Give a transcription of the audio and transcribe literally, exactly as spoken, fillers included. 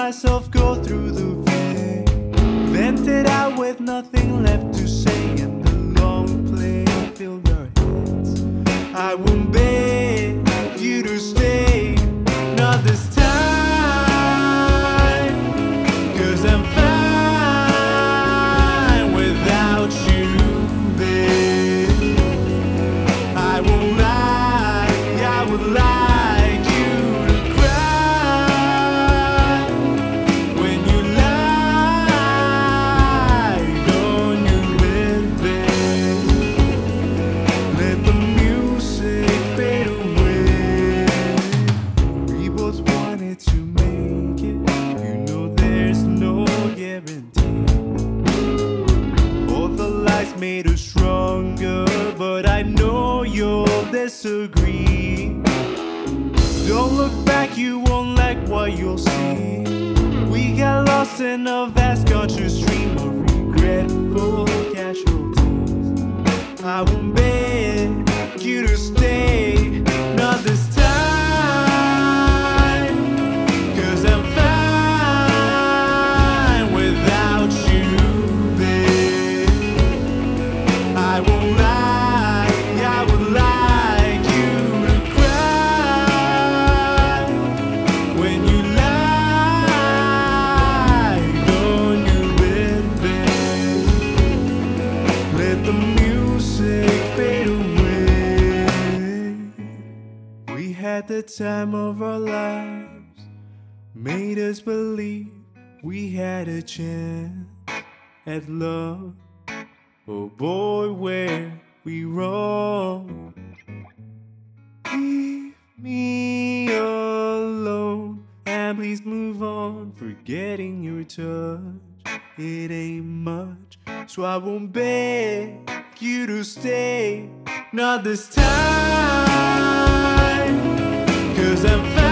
myself go through the pain. Vented out with nothing left to say, and the long play filled our heads. I won't beg you to stay, not this time, 'cause I'm fine without you, babe. I won't lie, I would like you to cry when you lie on your bed, babe. Let the music fade away. We both wanted to make it, you know there's no guarantee. All the lies made us stronger, but I know you'll disagree. Don't look back, you won't like what you'll see. We got lost in a vast conscious stream of regretful casualties. I won't beg you to stay, not this time, 'cause I'm fine without you, babe. I won't lie, I would like you to cry when you lie on your bed, babe. Let the music fade away. We had the time of our lives, made us believe we had a chance at love. Oh boy, were we wrong. Leave me alone, and please move on, forgetting your touch. It ain't much, so I won't beg you to stay, not this time, 'cause I'm